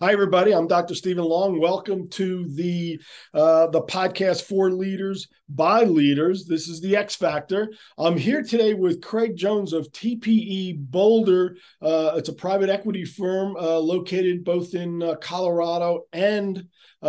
Hi, everybody. I'm Dr. Stephen Long. Welcome to the podcast for leaders by leaders. This is the X Factor. I'm here today with Craig Jones of TPE Boulder. It's a private equity firm located both in Colorado and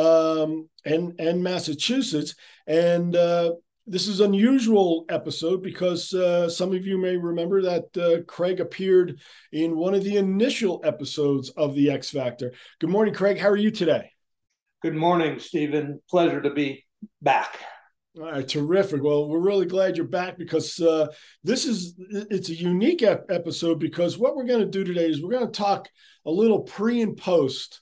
Massachusetts. And this is an unusual episode because some of you may remember that Craig appeared in one of the initial episodes of the X Factor. Good morning, Craig. How are you today? Good morning, Stephen. Pleasure to be back. All right, terrific. Well, we're really glad you're back because it's a unique episode because what we're going to do today is we're going to talk a little pre and post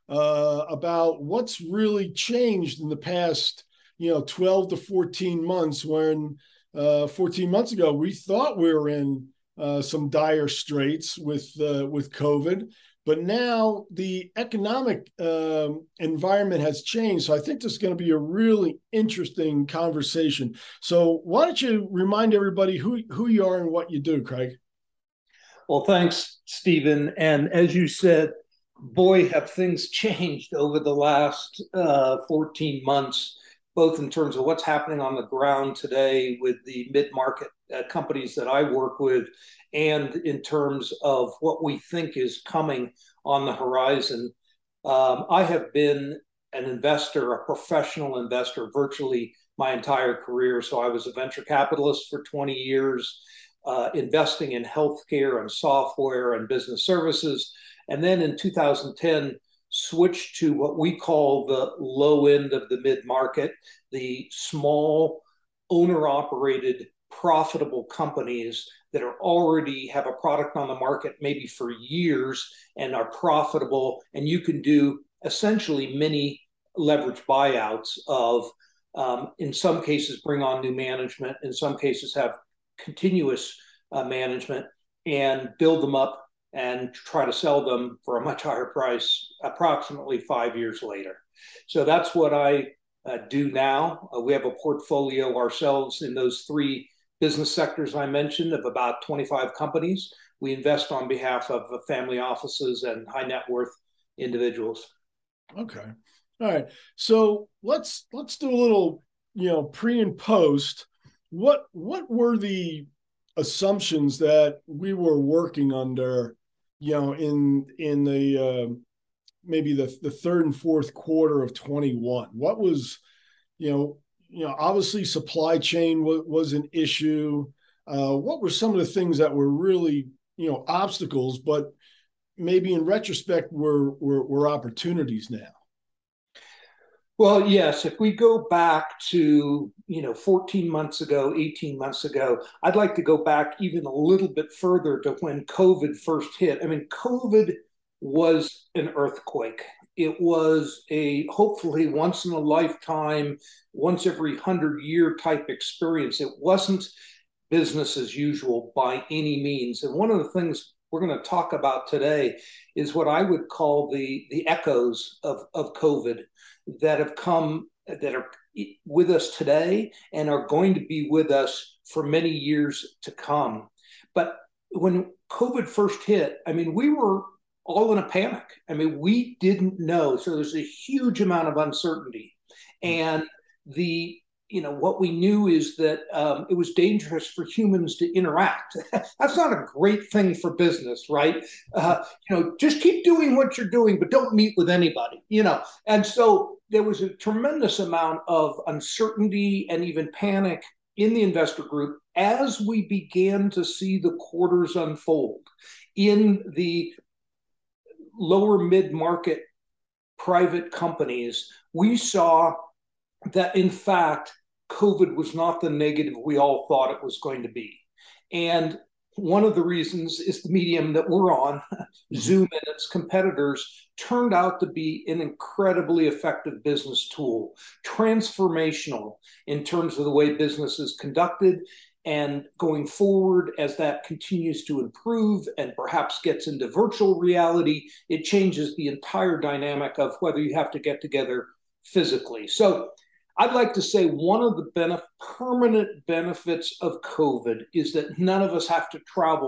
about what's really changed in the past 12 to 14 months when 14 months ago, we thought we were in some dire straits with COVID, but now the economic environment has changed. So I think this is going to be a really interesting conversation. So why don't you remind everybody who you are and what you do, Craig? Well, thanks, Stephen. And as you said, boy, have things changed over the last 14 months, both in terms of what's happening on the ground today with the mid-market companies that I work with, and in terms of what we think is coming on the horizon. I have been an investor, a professional investor, virtually my entire career. So I was a venture capitalist for 20 years, investing in healthcare and software and business services. And then in 2010, switched to what we call the low end of the mid-market, the small owner-operated profitable companies that are already have a product on the market maybe for years and are profitable, and you can do essentially mini leverage buyouts of in some cases bring on new management, in some cases have continuous management and build them up and try to sell them for a much higher price approximately 5 years later. So that's what I do now. We have a portfolio ourselves in those three business sectors I mentioned of about 25 companies. We invest on behalf of family offices and high net worth individuals. Okay. All right. So let's do a little, pre and post. What were the assumptions that we were working under, in the maybe the third and fourth quarter of 21? What was, obviously supply chain was an issue. What were some of the things that were really, obstacles, but maybe in retrospect were opportunities now? Well, yes, if we go back to, 14 months ago, 18 months ago, I'd like to go back even a little bit further to when COVID first hit. I mean, COVID was an earthquake. It was a hopefully once in a lifetime, once every 100-year type experience. It wasn't business as usual by any means. And one of the things we're going to talk about today is what I would call the echoes of COVID that have come, that are with us today and are going to be with us for many years to come. But when COVID first hit, I mean, we were all in a panic. I mean, we didn't know. So there's a huge amount of uncertainty. And what we knew is that it was dangerous for humans to interact. That's not a great thing for business, right? Just keep doing what you're doing, but don't meet with anybody, And so there was a tremendous amount of uncertainty and even panic in the investor group as we began to see the quarters unfold in the lower mid-market private companies. We saw that, in fact, COVID was not the negative we all thought it was going to be. And one of the reasons is the medium that we're on, Zoom and its competitors, turned out to be an incredibly effective business tool, transformational in terms of the way business is conducted. And going forward, as that continues to improve and perhaps gets into virtual reality, it changes the entire dynamic of whether you have to get together physically. So I'd like to say one of the permanent benefits of COVID is that none of us have to travel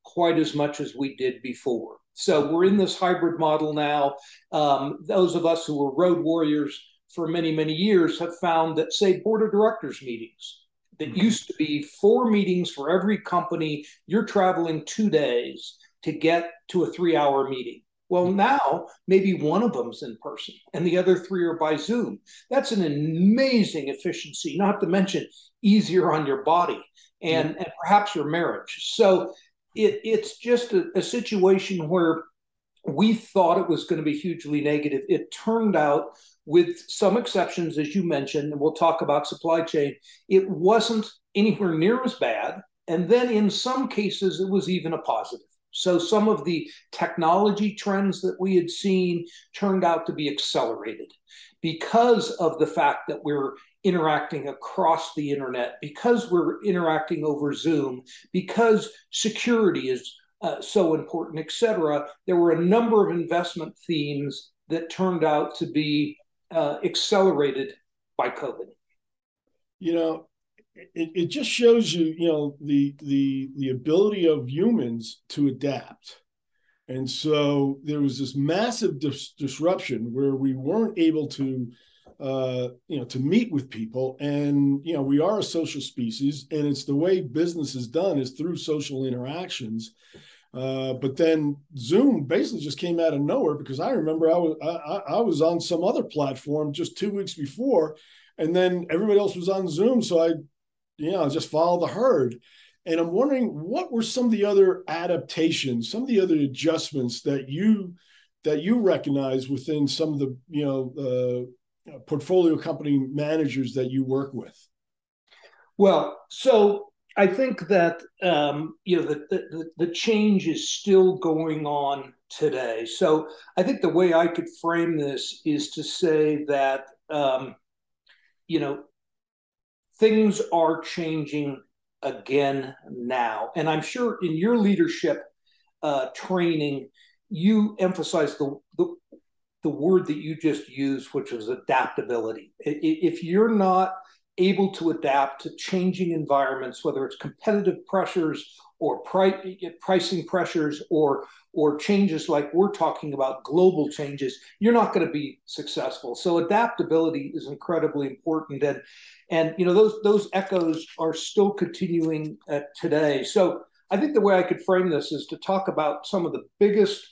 quite as much as we did before. So we're in this hybrid model now. Those of us who were road warriors for many, many years have found that, say, board of directors meetings that used to be 4 meetings for every company, you're traveling 2 days to get to a 3-hour meeting. Well, now maybe one of them's in person and the other 3 are by Zoom. That's an amazing efficiency, not to mention easier on your body and perhaps your marriage. So it's just a situation where we thought it was going to be hugely negative. It turned out, with some exceptions, as you mentioned, and we'll talk about supply chain, it wasn't anywhere near as bad. And then in some cases, it was even a positive. So some of the technology trends that we had seen turned out to be accelerated because of the fact that we're interacting across the internet, because we're interacting over Zoom, because security is so important, et cetera. There were a number of investment themes that turned out to be accelerated by COVID. It just shows you, the ability of humans to adapt. And so there was this massive disruption where we weren't able to, to meet with people. And, we are a social species, and it's the way business is done is through social interactions. But then Zoom basically just came out of nowhere, because I remember I was on some other platform just 2 weeks before, and then everybody else was on Zoom. So I just followed the herd. And I'm wondering, what were some of the other adaptations, some of the other adjustments that you recognize within some of the portfolio company managers that you work with? Well, so I think that the change is still going on today. So I think the way I could frame this is to say that things are changing again now, and I'm sure in your leadership training you emphasize the word that you just used, which was adaptability. If you're not able to adapt to changing environments, whether it's competitive pressures or pricing pressures or changes like we're talking about, global changes, you're not going to be successful. So adaptability is incredibly important, and those echoes are still continuing today. So I think the way I could frame this is to talk about some of the biggest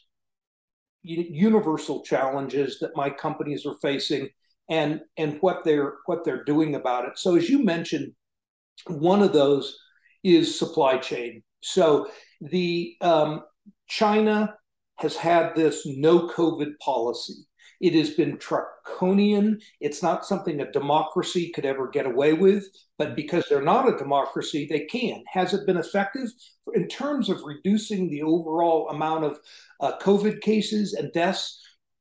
universal challenges that my companies are facing and what they're doing about it. So as you mentioned, one of those is supply chain. So the China has had this no COVID policy. It has been draconian. It's not something a democracy could ever get away with, but because they're not a democracy, they can. Has it been effective in terms of reducing the overall amount of COVID cases and deaths?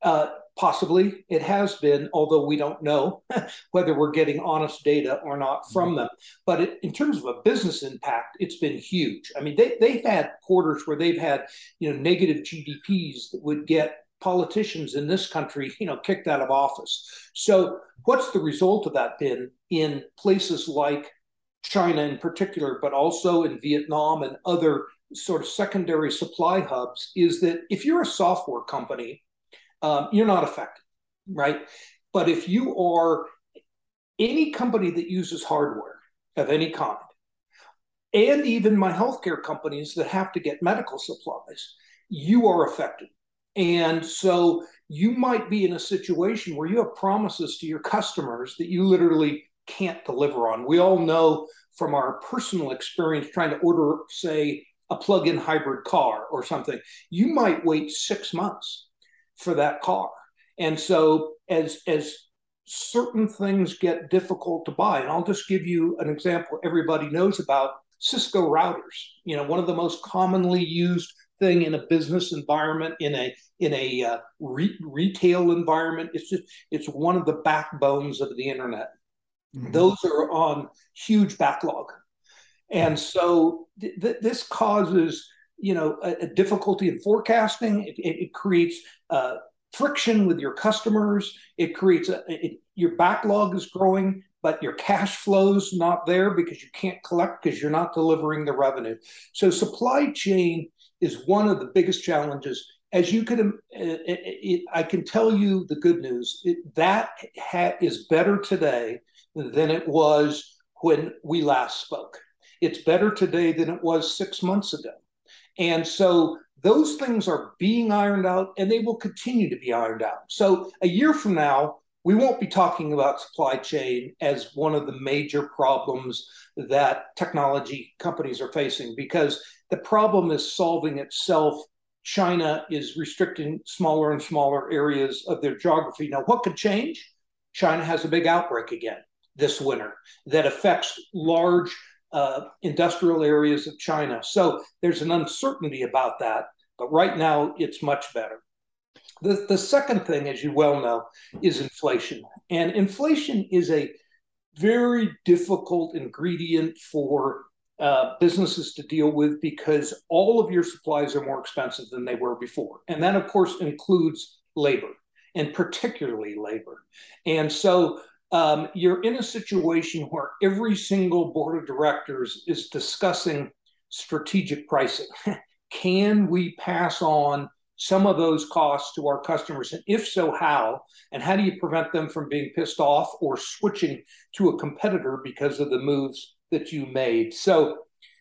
Possibly it has been, although we don't know whether we're getting honest data or not from them. But in terms of a business impact, it's been huge. I mean, they've had quarters where they've had negative GDPs that would get politicians in this country kicked out of office. So what's the result of that been in places like China in particular, but also in Vietnam and other sort of secondary supply hubs, is that if you're a software company, you're not affected, right? But if you are any company that uses hardware of any kind, and even my healthcare companies that have to get medical supplies, you are affected. And so you might be in a situation where you have promises to your customers that you literally can't deliver on. We all know from our personal experience trying to order, say, a plug-in hybrid car or something, you might wait 6 months for that car. And so as certain things get difficult to buy, and I'll just give you an example everybody knows about, Cisco routers. One of the most commonly used thing in a business environment, in a retail environment. It's one of the backbones of the internet. Mm-hmm. Those are on huge backlog. And so this causes a difficulty in forecasting. It creates friction with your customers. It creates your backlog is growing, but your cash flow's not there because you can't collect because you're not delivering the revenue. So supply chain is one of the biggest challenges. As you can, I can tell you the good news. That is better today than it was when we last spoke. It's better today than it was 6 months ago. And so those things are being ironed out, and they will continue to be ironed out. So a year from now, we won't be talking about supply chain as one of the major problems that technology companies are facing, because the problem is solving itself. China is restricting smaller and smaller areas of their geography. Now, what could change? China has a big outbreak again this winter that affects large industrial areas of China. So there's an uncertainty about that, but right now it's much better. The second thing, as you well know, is inflation. And inflation is a very difficult ingredient for businesses to deal with, because all of your supplies are more expensive than they were before. And that, of course, includes labor, and particularly labor. And so you're in a situation where every single board of directors is discussing strategic pricing. Can we pass on some of those costs to our customers? And if so, how? And how do you prevent them from being pissed off or switching to a competitor because of the moves that you made? So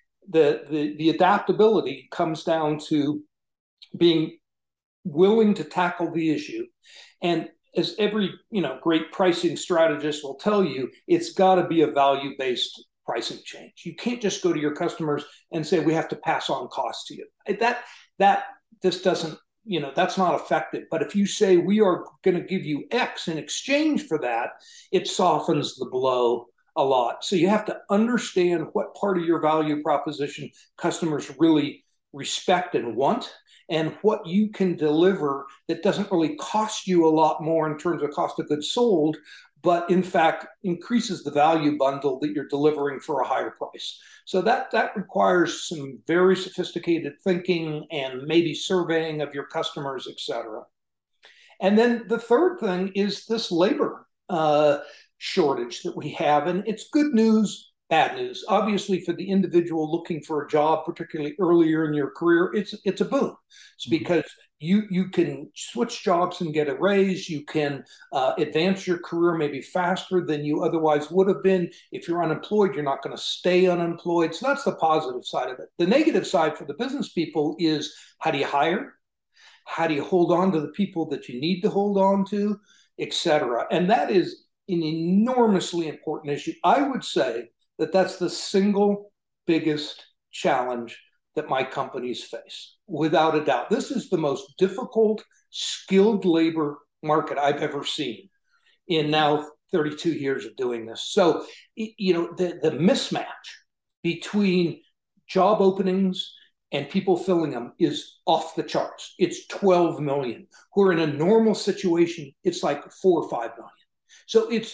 the adaptability comes down to being willing to tackle the issue. And as every great pricing strategist will tell you, it's got to be a value-based pricing change. You can't just go to your customers and say, we have to pass on costs to you. That this doesn't, that's not effective. But if you say, we are going to give you X in exchange for that, it softens the blow a lot. So you have to understand what part of your value proposition customers really respect and want, and what you can deliver that doesn't really cost you a lot more in terms of cost of goods sold, but in fact increases the value bundle that you're delivering for a higher price. So that requires some very sophisticated thinking and maybe surveying of your customers, et cetera. And then the third thing is this labor shortage that we have. And it's good news, bad news. Obviously, for the individual looking for a job, particularly earlier in your career, it's a boom. It's because you can switch jobs and get a raise. You can advance your career maybe faster than you otherwise would have been. If you're unemployed, you're not going to stay unemployed. So that's the positive side of it. The negative side for the business people is, how do you hire? How do you hold on to the people that you need to hold on to, et cetera? And that is an enormously important issue. I would say that that's the single biggest challenge that my companies face, without a doubt. This is the most difficult, skilled labor market I've ever seen in now 32 years of doing this. So, the mismatch between job openings and people filling them is off the charts. It's 12 million. Where in a normal situation, it's like 4 or 5 million. So it's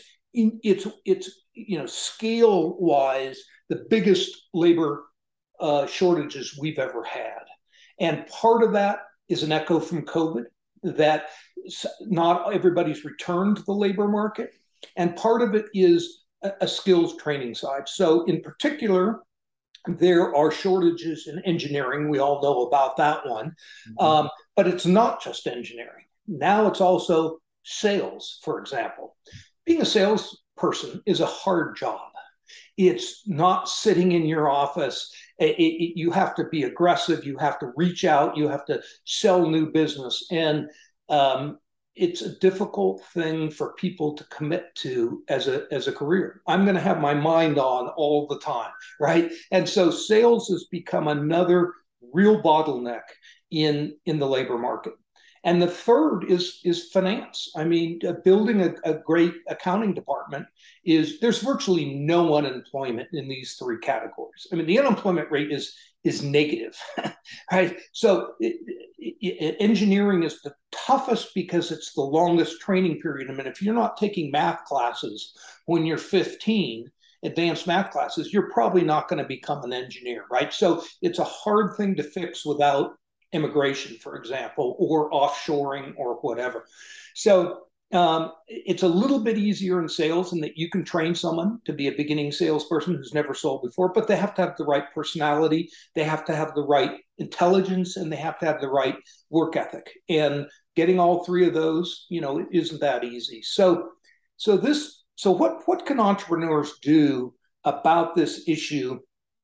scale wise, the biggest labor shortages we've ever had. And part of that is an echo from COVID, that not everybody's returned to the labor market. And part of it is a skills training side. So in particular, there are shortages in engineering. We all know about that one. Mm-hmm. But it's not just engineering. Now it's also sales, for example. Being a salesperson is a hard job. It's not sitting in your office. You have to be aggressive. You have to reach out. You have to sell new business. And it's a difficult thing for people to commit to as a career. I'm going to have my mind on all the time, right? And so sales has become another real bottleneck in the labor market. And the third is finance. I mean, building a great accounting department there's virtually no unemployment in these three categories. I mean, the unemployment rate is negative, right? So engineering is the toughest because it's the longest training period. I mean, if you're not taking math classes when you're 15, advanced math classes, you're probably not going to become an engineer, right? So it's a hard thing to fix without immigration, for example, or offshoring or whatever. So it's a little bit easier in sales in that you can train someone to be a beginning salesperson who's never sold before, but they have to have the right personality. They have to have the right intelligence, and they have to have the right work ethic. And getting all three of those, isn't that easy. So what can entrepreneurs do about this issue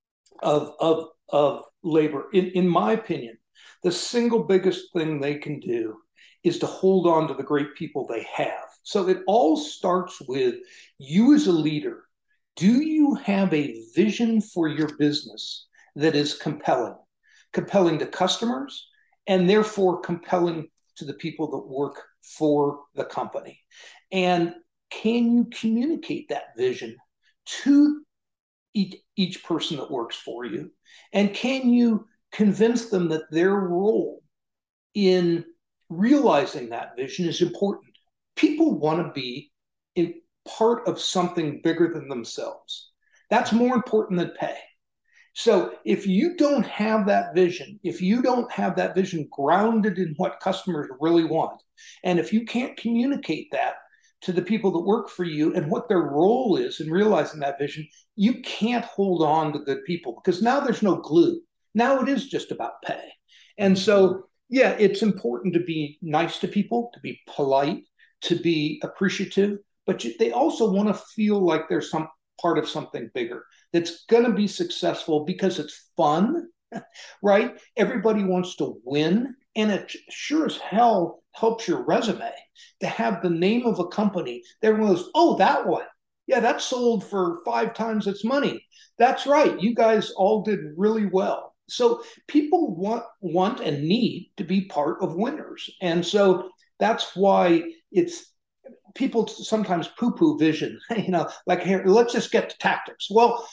of labor? In my opinion, the single biggest thing they can do is to hold on to the great people they have. So it all starts with you as a leader. Do you have a vision for your business that is compelling? Compelling to customers, and therefore compelling to the people that work for the company. And can you communicate that vision to each person that works for you? And can you convince them that their role in realizing that vision is important? People want to be in part of something bigger than themselves. That's more important than pay. So if you don't have that vision, if you don't have that vision grounded in what customers really want, and if you can't communicate that to the people that work for you and what their role is in realizing that vision, you can't hold on to good people, because now there's no glue. Now it is just about pay. And so, yeah, it's important to be nice to people, to be polite, to be appreciative, but they also want to feel like there's some part of something bigger that's going to be successful because it's fun, right? Everybody wants to win. And it sure as hell helps your resume to have the name of a company that everyone goes, oh, that one. Yeah, that sold for 5 times its money. That's right. You guys all did really well. So people want and need to be part of winners. And so that's why people sometimes poo-poo vision, like, here, let's just get to tactics. Well,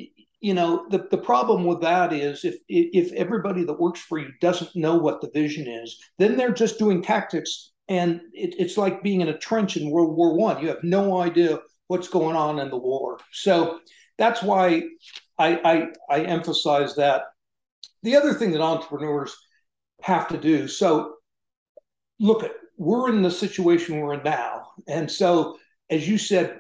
the problem with that is if everybody that works for you doesn't know what the vision is, then they're just doing tactics, and it's like being in a trench in World War I. You have no idea what's going on in the war. So that's why I emphasize that. The other thing that entrepreneurs have to do, so look, we're in the situation we're in now, and so as you said,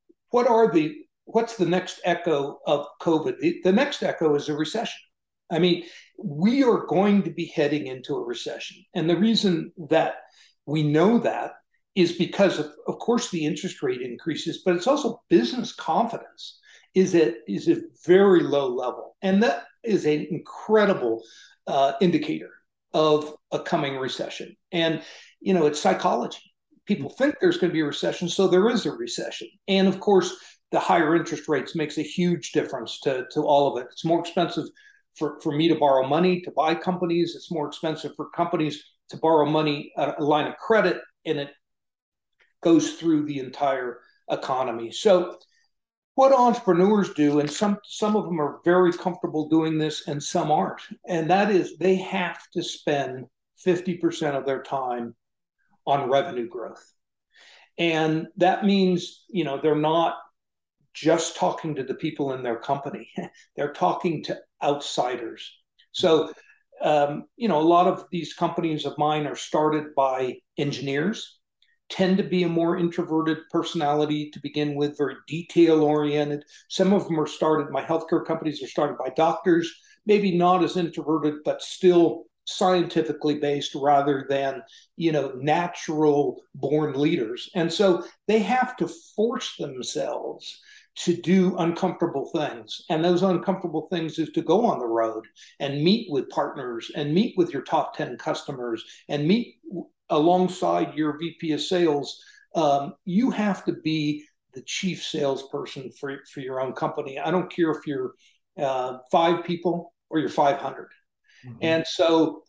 what's the next echo of COVID? The next echo is a recession. I mean, we are going to be heading into a recession. And the reason that we know that is because of course, the interest rate increases, but it's also business confidence is at a very low level. And that is an incredible indicator of a coming recession. And, it's psychology. People think there's going to be a recession, so there is a recession. And of course, the higher interest rates makes a huge difference to all of it. It's more expensive for me to borrow money to buy companies. It's more expensive for companies to borrow money, a line of credit, and it goes through the entire economy. So what entrepreneurs do, and some of them are very comfortable doing this and some aren't, and that is they have to spend 50% of their time on revenue growth. And that means, they're not just talking to the people in their company. They're talking to outsiders. So, a lot of these companies of mine are started by engineers, tend to be a more introverted personality to begin with, very detail oriented. Some of them are started, my healthcare companies are started by doctors, maybe not as introverted, but still scientifically based rather than natural born leaders. And so they have to force themselves to do uncomfortable things, and those uncomfortable things is to go on the road and meet with partners and meet with your top 10 customers and meet alongside your VP of sales. You have to be the chief salesperson for your own company. I don't care if you're 5 people or you're 500. Mm-hmm. And so,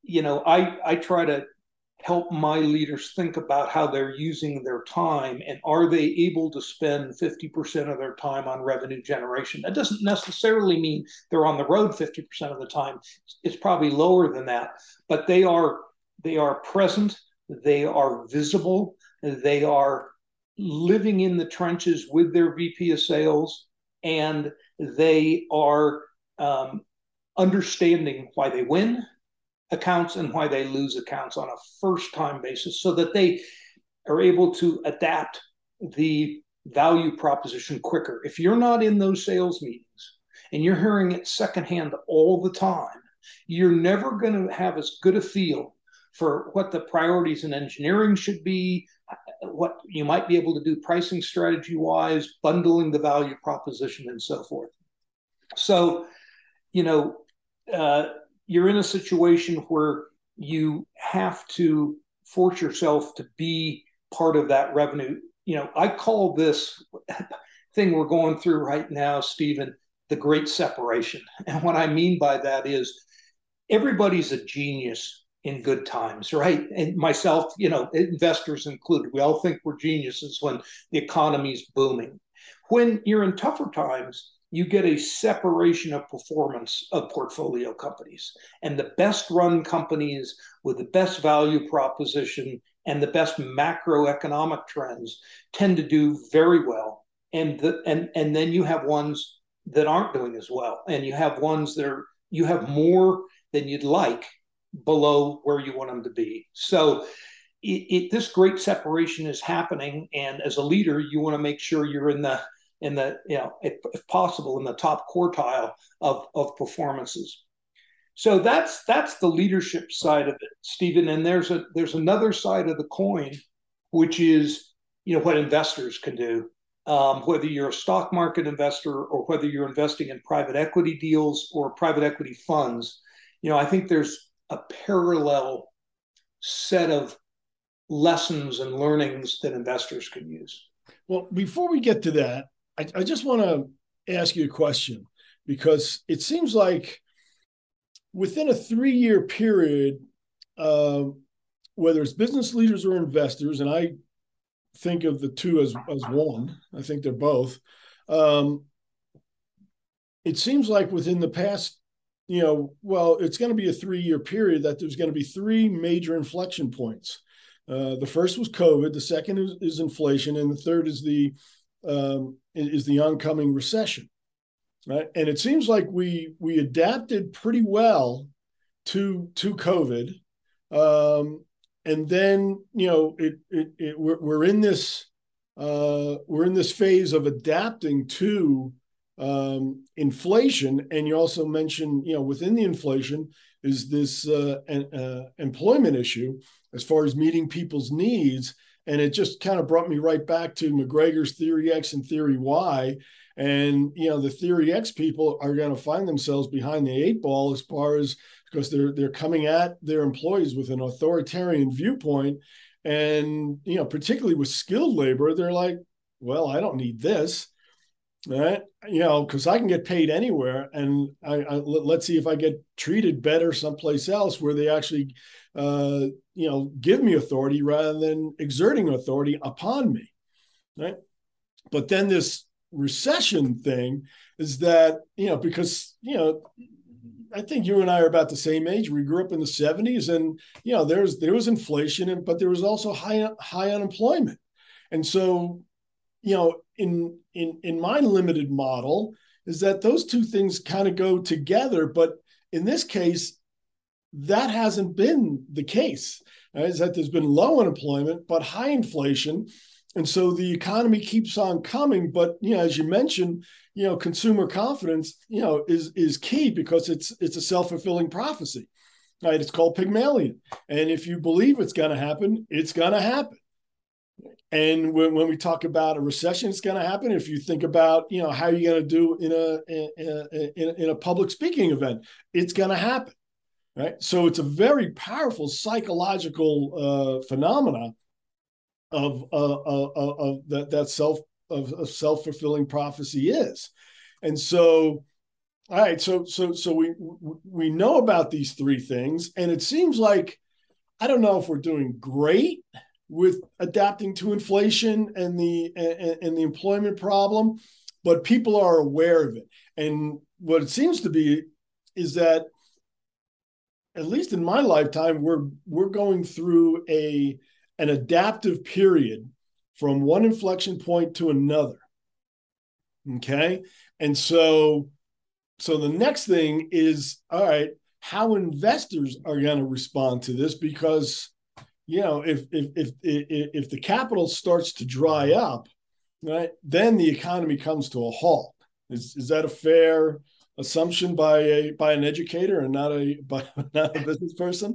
I try to help my leaders think about how they're using their time, and are they able to spend 50% of their time on revenue generation? That doesn't necessarily mean they're on the road 50% of the time. It's probably lower than that, but they are present, they are visible, they are living in the trenches with their VP of sales, and they are understanding why they win accounts and why they lose accounts on a first time basis, so that they are able to adapt the value proposition quicker. If you're not in those sales meetings and you're hearing it secondhand all the time, You're never going to have as good a feel for what the priorities in engineering should be, what you might be able to do pricing strategy wise, bundling the value proposition, and so forth. So, you know, you're in a situation where you have to force yourself to be part of that revenue. I call this thing we're going through right now, Stephen, the great separation. And what I mean by that is everybody's a genius in good times, right? And myself, investors included, we all think we're geniuses when the economy's booming. When you're in tougher times, you get a separation of performance of portfolio companies. And the best run companies with the best value proposition and the best macroeconomic trends tend to do very well. And then you have ones that aren't doing as well. And you have ones that you have more than you'd like below where you want them to be. So this great separation is happening. And as a leader, you want to make sure you're in the if possible, in the top quartile of performances. So that's the leadership side of it, Stephen. And there's another side of the coin, which is what investors can do. Whether you're a stock market investor or whether you're investing in private equity deals or private equity funds, I think there's a parallel set of lessons and learnings that investors can use. Well, before we get to that, I just want to ask you a question, because it seems like within a 3-year period, whether it's business leaders or investors, and I think of the two as one, I think they're both. It seems like within the past, it's going to be a 3-year period that there's going to be 3 major inflection points. The first was COVID, the second is inflation, and the third is the oncoming recession, right? And it seems like we adapted pretty well to COVID, and then we're in this phase of adapting to inflation. And you also mentioned, within the inflation is this employment issue as far as meeting people's needs. And it just kind of brought me right back to McGregor's Theory X and Theory Y. And, the Theory X people are going to find themselves behind the 8 ball as far as, because they're coming at their employees with an authoritarian viewpoint. And, particularly with skilled labor, they're like, well, I don't need this, right? Because I can get paid anywhere. And let's see if I get treated better someplace else where they actually, give me authority rather than exerting authority upon me, right? But then this recession thing is that, because, I think you and I are about the same age. We grew up in the 70s, and there was inflation, but there was also high unemployment. And so, in my limited model is that those two things kind of go together. But in this case, that hasn't been the case. Right? Is that there's been low unemployment, but high inflation. And so the economy keeps on coming. But, as you mentioned, consumer confidence, is key, because it's a self-fulfilling prophecy, right? It's called Pygmalion. And if you believe it's going to happen, it's going to happen. And when we talk about a recession, it's going to happen. If you think about, how you're going to do in a public speaking event, it's going to happen, right? So it's a very powerful psychological phenomena of that self-fulfilling prophecy is. And so, all right, so we know about these 3 things, and it seems like, I don't know if we're doing great with adapting to inflation and the employment problem, but people are aware of it. And what it seems to be is that, at least in my lifetime, we're going through an adaptive period from one inflection point to another. Okay. And so the next thing is, all right, how investors are going to respond to this, because, if the capital starts to dry up, right, then the economy comes to a halt. Is that a fair assumption by an educator and not not a business person?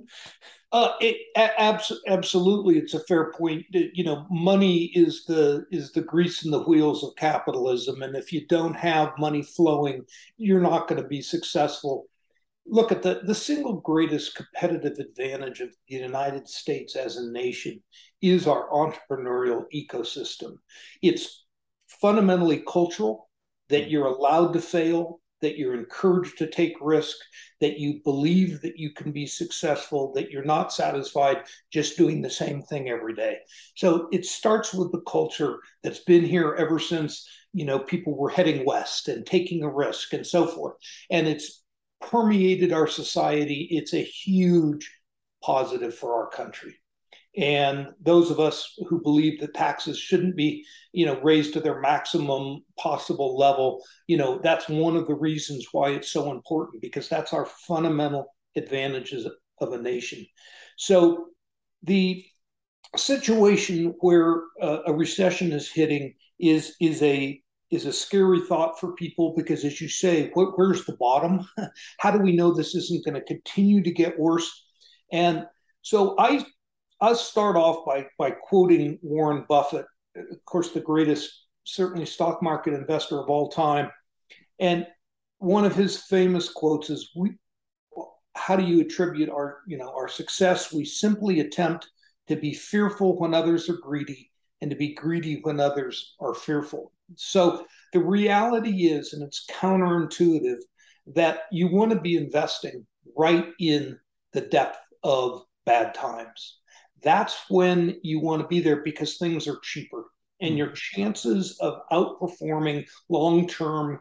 Absolutely, it's a fair point. Money is the grease in the wheels of capitalism, and if you don't have money flowing, you're not going to be successful. Look at the single greatest competitive advantage of the United States as a nation is our entrepreneurial ecosystem. It's fundamentally cultural, that you're allowed to fail, that you're encouraged to take risk, that you believe that you can be successful, that you're not satisfied just doing the same thing every day. So it starts with the culture that's been here ever since, people were heading west and taking a risk and so forth. And it's permeated our society. It's a huge positive for our country. And those of us who believe that taxes shouldn't be, raised to their maximum possible level, that's one of the reasons why it's so important, because that's our fundamental advantages of a nation. So the situation where a recession is hitting is a scary thought for people, because, as you say, where's the bottom? How do we know this isn't going to continue to get worse? And so I'll start off by quoting Warren Buffett, of course, the greatest, certainly, stock market investor of all time. And one of his famous quotes is, how do you attribute our success? We simply attempt to be fearful when others are greedy, and to be greedy when others are fearful. So the reality is, and it's counterintuitive, that you want to be investing right in the depth of bad times. That's when you want to be there, because things are cheaper, and your chances of outperforming long-term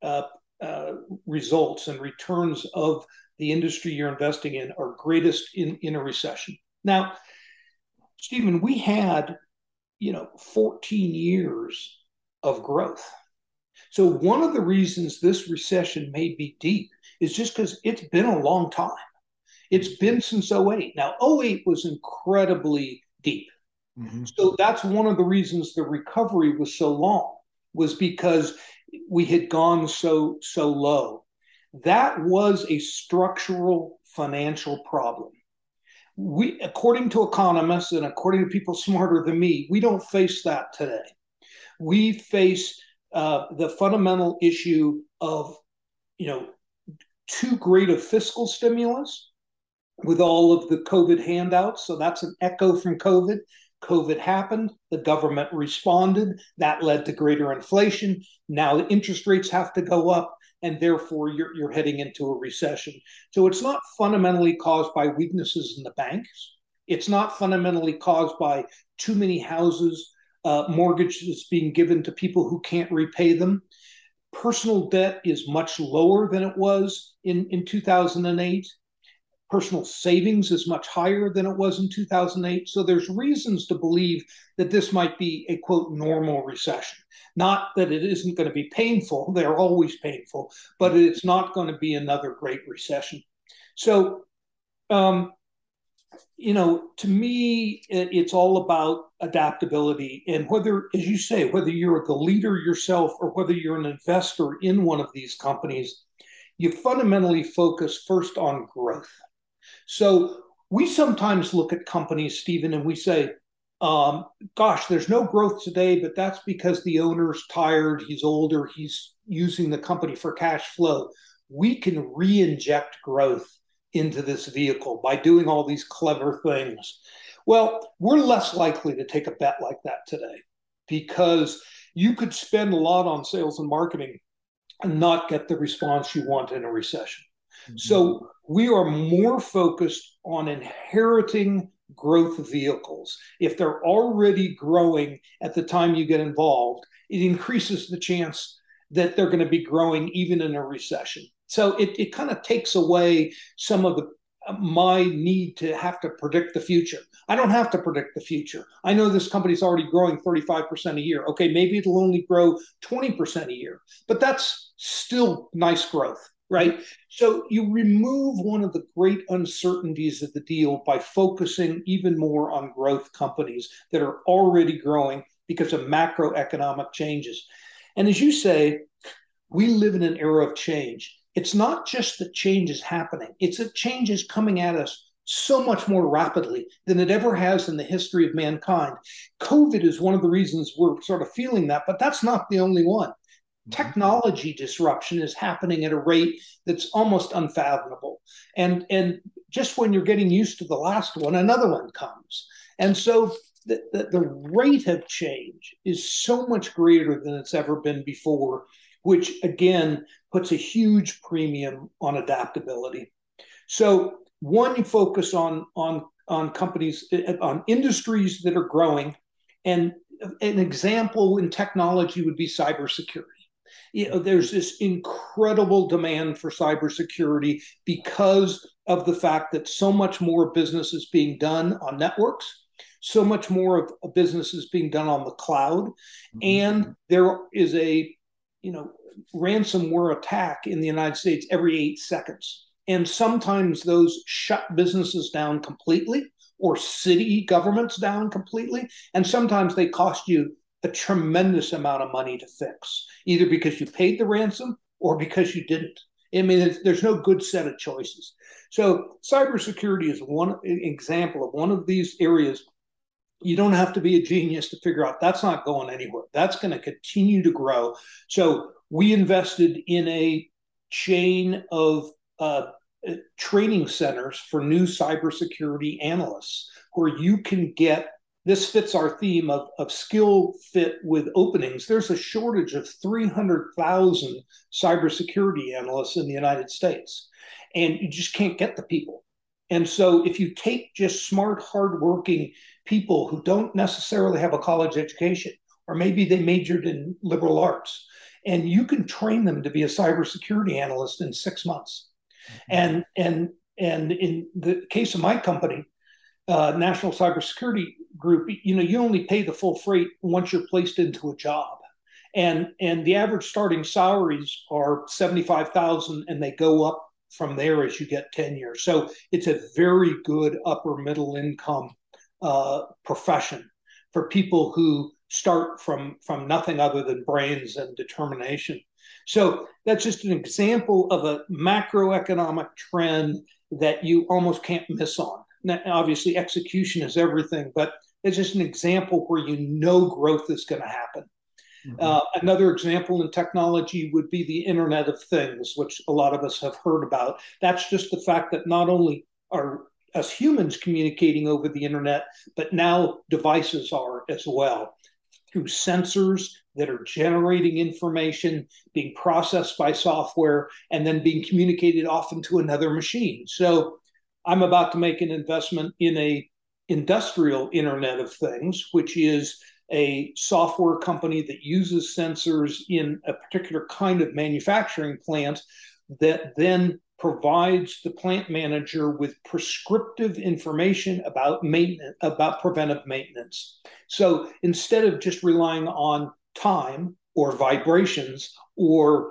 results and returns of the industry you're investing in are greatest in a recession. Now, Stephen, we had 14 years of growth. So one of the reasons this recession may be deep is just because it's been a long time. It's been since '08. Now, '08 was incredibly deep. Mm-hmm. So that's one of the reasons the recovery was so long, was because we had gone so low. That was a structural financial problem. We, according to economists and according to people smarter than me, we don't face that today. We face the fundamental issue of, too great of fiscal stimulus with all of the COVID handouts. So that's an echo from COVID. COVID happened, the government responded, that led to greater inflation. Now the interest rates have to go up, and therefore you're heading into a recession. So it's not fundamentally caused by weaknesses in the banks. It's not fundamentally caused by too many houses, mortgages being given to people who can't repay them. Personal debt is much lower than it was in 2008. Personal savings is much higher than it was in 2008. So there's reasons to believe that this might be a, quote, normal recession. Not that it isn't going to be painful. They're always painful, but it's not going to be another great recession. So, to me, it's all about adaptability. And whether, as you say, whether you're the leader yourself or whether you're an investor in one of these companies, you fundamentally focus first on growth. So we sometimes look at companies, Stephen, and we say, gosh, there's no growth today, but that's because the owner's tired, he's older, he's using the company for cash flow. We can re-inject growth into this vehicle by doing all these clever things. Well, we're less likely to take a bet like that today, because you could spend a lot on sales and marketing and not get the response you want in a recession. Mm-hmm. So we are more focused on inheriting growth vehicles. If they're already growing at the time you get involved, it increases the chance that they're going to be growing even in a recession. So it kind of takes away some of my need to have to predict the future. I don't have to predict the future. I know this company's already growing 35% a year. Okay, maybe it'll only grow 20% a year, but that's still nice growth, right? So you remove one of the great uncertainties of the deal by focusing even more on growth companies that are already growing because of macroeconomic changes. And as you say, we live in an era of change. it's not just that change is happening, it's that change is coming at us so much more rapidly than it ever has in the history of mankind. COVID is one of the reasons we're sort of feeling that, but that's not the only one. Technology disruption is happening at a rate that's almost unfathomable. And just when you're getting used to the last one, another one comes. And so the rate of change is so much greater than it's ever been before, which again puts a huge premium on adaptability. So one, you focus on companies, on industries that are growing, and an example in technology would be cybersecurity. There's this incredible demand for cybersecurity because of the fact that so much more business is being done on networks, so much more of business is being done on the cloud, and there is a ransomware attack in the United States every 8 seconds. And sometimes those shut businesses down completely, or city governments down completely, and sometimes they cost you a tremendous amount of money to fix, either because you paid the ransom or because you didn't. I mean, there's no good set of choices. So cybersecurity is one example of one of these areas. You don't have to be a genius to figure out that's not going anywhere. That's going to continue to grow. So we invested in a chain of training centers for new cybersecurity analysts where you can get, this fits our theme of skill fit with openings. There's a shortage of 300,000 cybersecurity analysts in the United States, and you just can't get the people. And so if you take just smart, hardworking people who don't necessarily have a college education, or maybe they majored in liberal arts, and you can train them to be a cybersecurity analyst in 6 months. And in the case of my company, National Cybersecurity Group, you only pay the full freight once you're placed into a job, and the average starting salaries are 75,000, and they go up from there as you get tenure. So it's a very good upper middle income profession for people who start from nothing other than brains and determination. So that's just an example of a macroeconomic trend that you almost can't miss on. Now, obviously, execution is everything, but it's just an example where growth is going to happen. Another example in technology would be the Internet of Things, which a lot of us have heard about. That's just the fact that not only are us humans communicating over the internet, but now devices are as well, through sensors that are generating information, being processed by software, and then being communicated off into another machine. So I'm about to make an investment in a industrial Internet of Things, which is a software company that uses sensors in a particular kind of manufacturing plant that then provides the plant manager with prescriptive information about maintenance, about preventive maintenance. So instead of just relying on time or vibrations or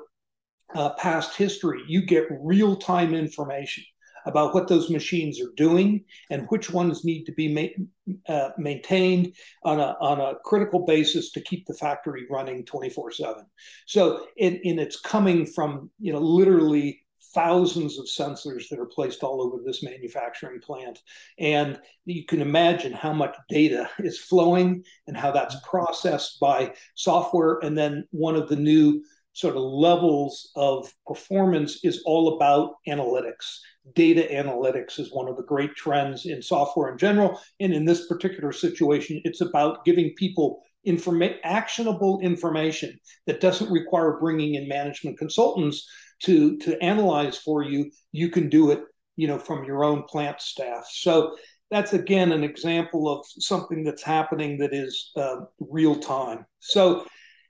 past history, you get real-time information about what those machines are doing and which ones need to be maintained on a critical basis to keep the factory running 24/7. So it's coming from literally thousands of sensors that are placed all over this manufacturing plant. And you can imagine how much data is flowing and how that's processed by software. And then one of the new sort of levels of performance is all about analytics. Data analytics is one of the great trends in software in general. And in this particular situation, it's about giving people actionable information that doesn't require bringing in management consultants to analyze for you. You can do it, from your own plant staff. So that's, again, an example of something that's happening that is real time. So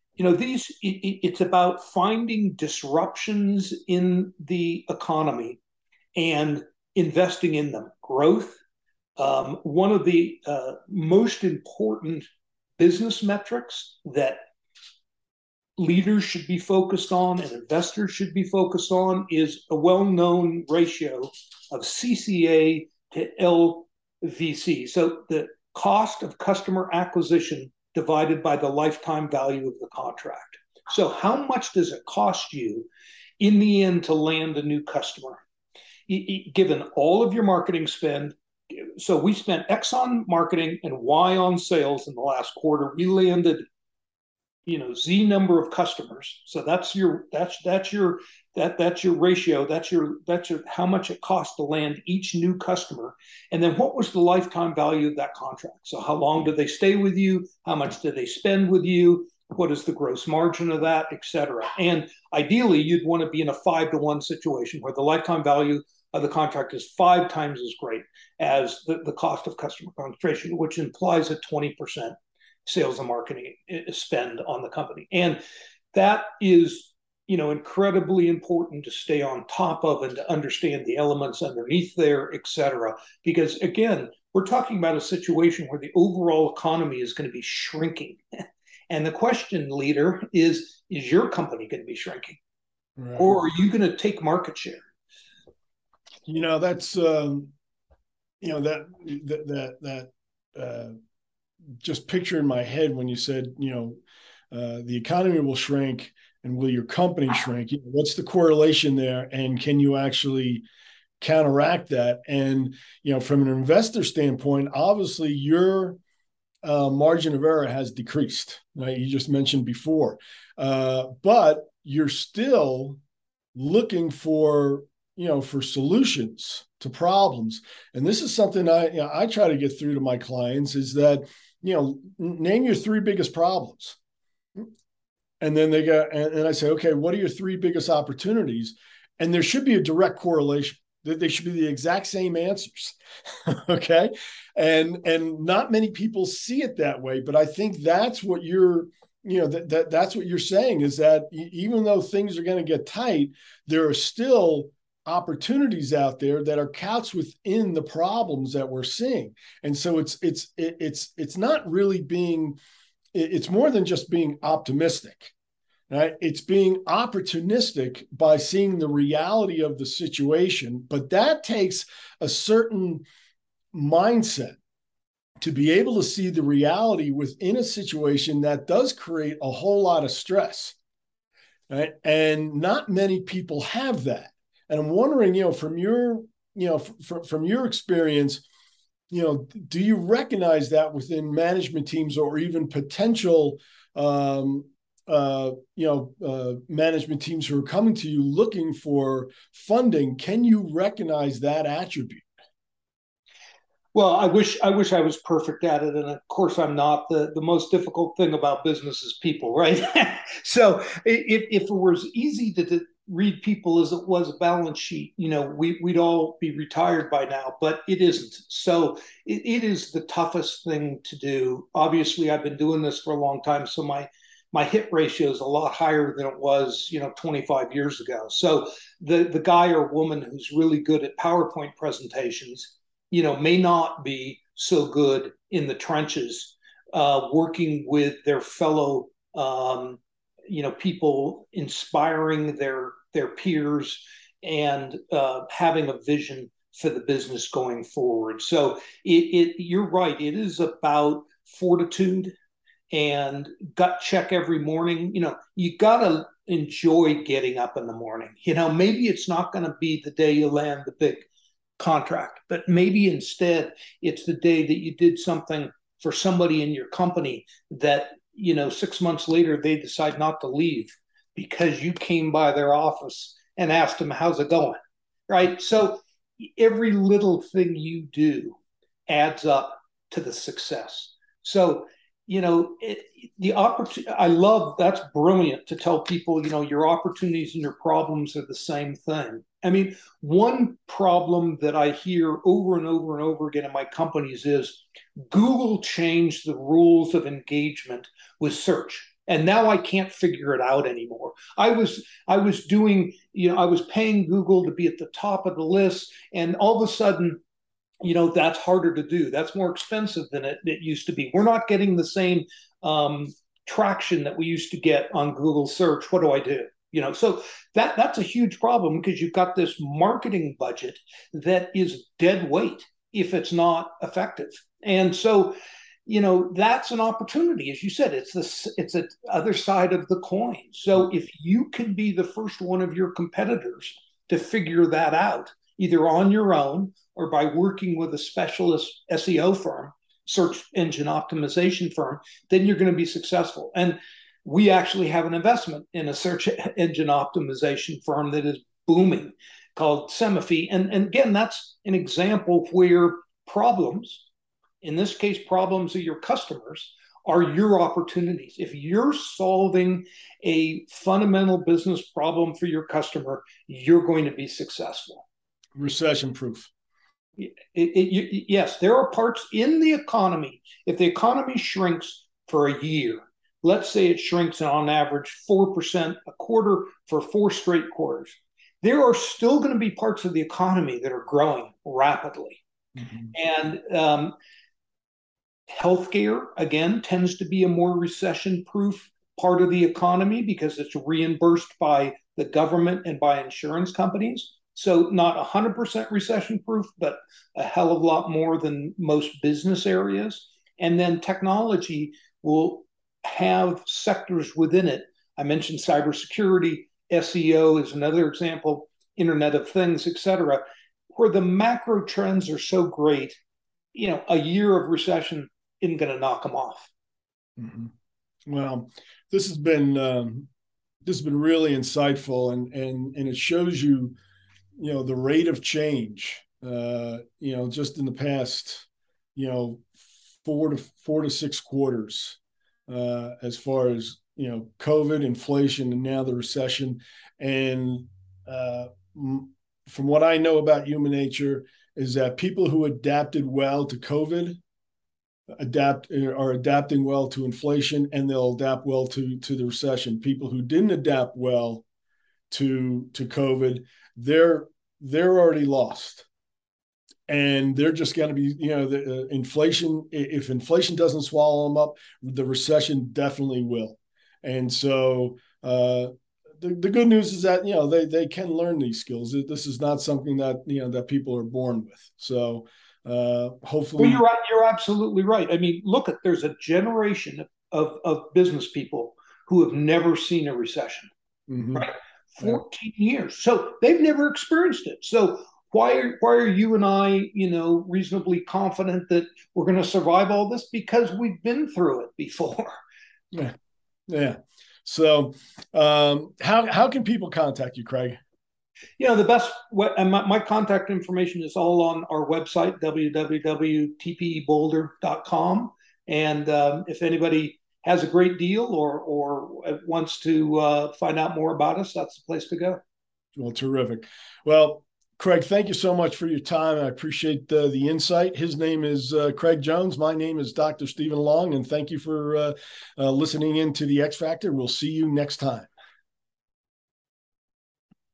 it's about finding disruptions in the economy and investing in them. Growth. One of the most important business metrics that leaders should be focused on and investors should be focused on is a well-known ratio of CCA to LVC. So the cost of customer acquisition divided by the lifetime value of the contract. So how much does it cost you in the end to land a new customer, given all of your marketing spend. So we spent X on marketing and Y on sales in the last quarter. We landed, Z number of customers. So that's your ratio. That's your how much it costs to land each new customer. And then what was the lifetime value of that contract? So how long do they stay with you? How much do they spend with you? What is the gross margin of that, et cetera? And ideally, you'd want to be in a 5-to-1 situation where the lifetime value of the contract is 5 times as great as the cost of customer concentration, which implies a 20% sales and marketing spend on the company. And that is, incredibly important to stay on top of and to understand the elements underneath there, et cetera. Because again, we're talking about a situation where the overall economy is going to be shrinking. And the question, leader, is your company going to be shrinking? Right. Or are you going to take market share? That's just picture in my head when you said, the economy will shrink and will your company shrink? What's the correlation there? And can you actually counteract that? And, from an investor standpoint, obviously your margin of error has decreased, right? You just mentioned before, but you're still looking for solutions to problems. And this is something I try to get through to my clients is that, name your 3 biggest problems. And then they go, and I say, okay, what are your 3 biggest opportunities? And there should be a direct correlation. They should be the exact same answers. Okay. And not many people see it that way, but I think that's what that's what you're saying is that even though things are going to get tight, there are still opportunities out there that are couched within the problems that we're seeing. And so it's not really it's more than just being optimistic, right? It's being opportunistic by seeing the reality of the situation, but that takes a certain mindset to be able to see the reality within a situation that does create a whole lot of stress, right? And not many people have that. And I'm wondering, from your, from your experience, do you recognize that within management teams or even potential, management teams who are coming to you looking for funding? Can you recognize that attribute? Well, I wish I was perfect at it, and of course I'm not. The most difficult thing about business is people, right? So if it was easy to read people as it was a balance sheet, we'd all be retired by now, but it isn't. So it is the toughest thing to do. Obviously, I've been doing this for a long time, so my hit ratio is a lot higher than it was, 25 years ago. So the guy or woman who's really good at PowerPoint presentations, may not be so good in the trenches, working with their fellow, people, inspiring their peers, and having a vision for the business going forward. So you're right. It is about fortitude and gut check every morning. You got to enjoy getting up in the morning. Maybe it's not going to be the day you land the big contract, but maybe instead it's the day that you did something for somebody in your company that 6 months later they decide not to leave because you came by their office and asked them how's it going, right? So every little thing you do adds up to the success. So the opportunity, I love, that's brilliant to tell people, your opportunities and your problems are the same thing. I mean, one problem that I hear over and over and over again in my companies is Google changed the rules of engagement with search. And now I can't figure it out anymore. I was doing, I was paying Google to be at the top of the list, and all of a sudden, that's harder to do. That's more expensive than it used to be. We're not getting the same traction that we used to get on Google search. What do I do? So that's a huge problem because you've got this marketing budget that is dead weight if it's not effective. And so, that's an opportunity. As you said, it's the other side of the coin. So if you can be the first one of your competitors to figure that out, either on your own or by working with a specialist SEO firm, search engine optimization firm, then you're going to be successful. And we actually have an investment in a search engine optimization firm that is booming called Semaphy. And again, that's an example where problems, in this case, problems of your customers, are your opportunities. If you're solving a fundamental business problem for your customer, you're going to be successful. Recession proof. Yes, there are parts in the economy. If the economy shrinks for a year, let's say it shrinks on average 4% a quarter for 4 straight quarters, there are still going to be parts of the economy that are growing rapidly. Mm-hmm. And healthcare, again, tends to be a more recession-proof part of the economy because it's reimbursed by the government and by insurance companies. So not 100% recession-proof, but a hell of a lot more than most business areas. And then technology will have sectors within it. I mentioned cybersecurity, SEO is another example, Internet of Things, et cetera, where the macro trends are so great, a year of recession isn't going to knock them off. Mm-hmm. Well, this has been really insightful, and it shows you, the rate of change, just in the past, 4 to 6 quarters, as far as COVID, inflation, and now the recession. And from what I know about human nature, is that people who adapted well to COVID are adapting well to inflation, and they'll adapt well to the recession. People who didn't adapt well to COVID, they're already lost, and they're just going to be, the inflation. If inflation doesn't swallow them up, the recession definitely will. And so the good news is that they can learn these skills. This is not something that that people are born with. So hopefully, well, you're absolutely right. I mean, look, there's a generation of business people who have never seen a recession, mm-hmm. right? 14 years, so they've never experienced it. So why are you and I, reasonably confident that we're going to survive all this? Because we've been through it before. Yeah. So how can people contact you, Craig? The best, and my contact information is all on our website, www.tpeboulder.com. And if anybody has a great deal or wants to find out more about us, that's the place to go. Well, terrific. Well, Craig, thank you so much for your time. I appreciate the insight. His name is Craig Jones. My name is Dr. Stephen Long, and thank you for listening in to the X Factor. We'll see you next time.